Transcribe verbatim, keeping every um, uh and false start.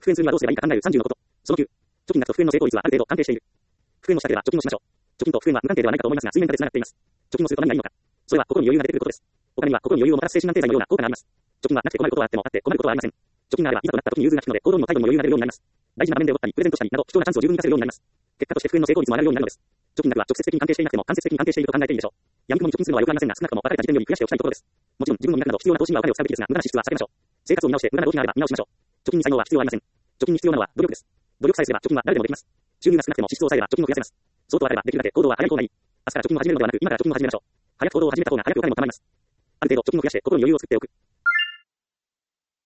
復縁するにはどうすればいいか考えるさんじゅうのこと。そのきゅう。貯金額と復縁の成功率はある程度関係している。復縁の下では貯金をしましょう。貯金と復縁は無関係ではないかと思いますが、水面下で繋がっています。貯金をすると何がいいのか。それは心に余裕が出てくることです。お金には心に余裕をもたらす精神安定剤のような効果があります。貯金はなくて困ることはあっても、あって困ることはありません。貯金があれば、いざとなった時に融通が利くので、行動にも態度にも余裕が出るようになります。大事な場面でおったり、プレゼントしたりなど、貴重なチャンスを十分に活かせるようになります。結果として復縁の成功率も上がるようになるのです。貯金額は直接的に関係していなくても、間接的に関係していると考えていいでしょう。闇雲に貯金するのはよくありませんが、少なくとも別れた時点より増やしておきたいところです。もちろん、自分の脈など必要な投資にはお金を使うべきですが、無駄な支出は避けましょう。生活を見直して、無駄な動機があれば見直しましょう。貯金に才能は必要ありません。貯金に必要なのは努力です。努力さえすれば貯金は誰でもできます。収入が少なくても支出を抑えれば貯金を増やせます。そうとあればできるだけ行動は早い方がいい。明日から貯金を始めるのではなく、今から貯金を始めましょう。早く行動を始めた方が早くお金も貯まります。ある程度貯金を増やして心に余裕を作っておく。